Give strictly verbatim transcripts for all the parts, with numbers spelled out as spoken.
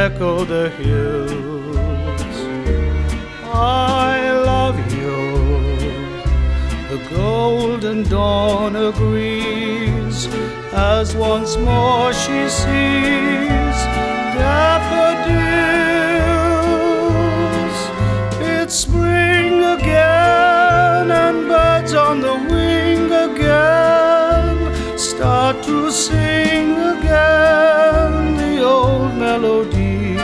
echo the hills. I love you, the golden dawn agrees, as once more she sees daffodils. It's spring again, and birds on the wing again start to sing again the old melody.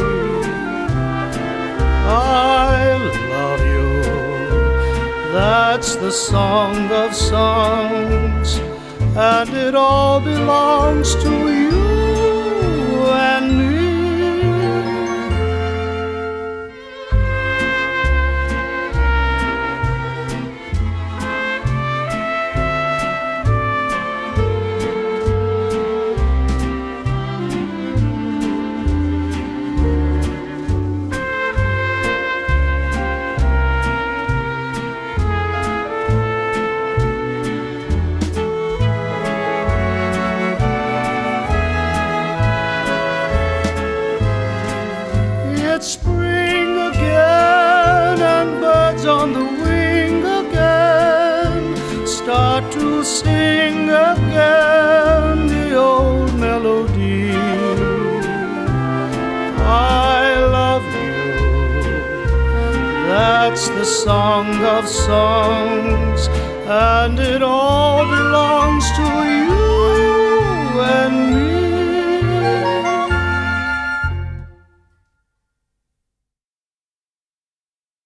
I love you, that's the song of songs, and it all belongs to you and me. It's spring again, and birds on the wing again start to sing again the old melody. I love you, that's the song of songs, and it all belongs to you.